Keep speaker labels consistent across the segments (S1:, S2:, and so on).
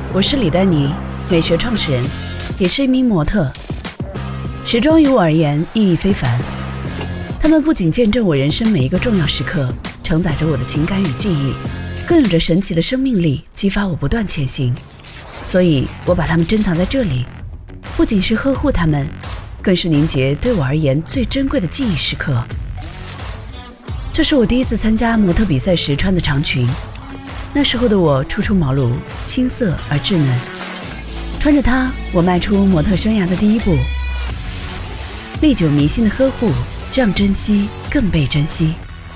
S1: 我是李丹妮，美学创始人，也是一名模特。时装于我而言意义非凡，它们不仅见证我人生每一个重要时刻，承载着我的情感与记忆，更有着神奇的生命力，激发我不断前行。所以我把它们珍藏在这里，不仅是呵护它们，更是凝结对我而言最珍贵的记忆时刻。这是我第一次参加模特比赛时穿的长裙，那时候的我初出茅庐，青涩而稚嫩，穿着它，我迈出模特生涯的第一步。历久弥新的呵护，让珍惜更被珍惜。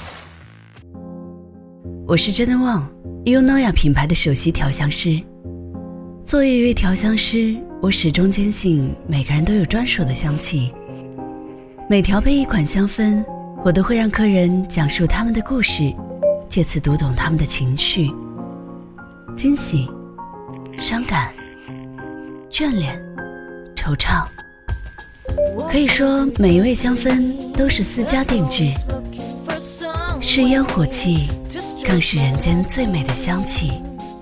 S1: 我是真的旺 Eunoia 品牌的首席调香师。作为一位调香师，我始终坚信每个人都有专属的香气。每调配一款香氛，我都会让客人讲述他们的故事，借此读懂他们的情绪、惊喜、伤感、眷恋、惆怅。可以说每一位香氛都是私家定制，是烟火气，更是人间最美的香气。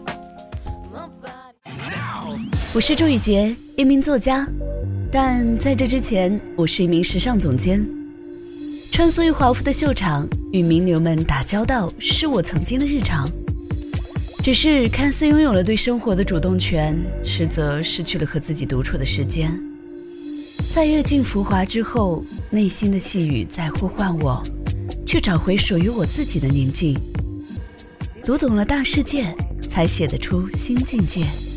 S1: 我是朱雨洁，一名作家，但在这之前我是一名时尚总监。穿梭于华服的秀场，与名流们打交道是我曾经的日常，只是看似拥有了对生活的主动权，实则失去了和自己独处的时间。在阅尽浮华之后，内心的细雨在呼唤我，去找回属于我自己的宁静。读懂了大世界，才写得出新境界。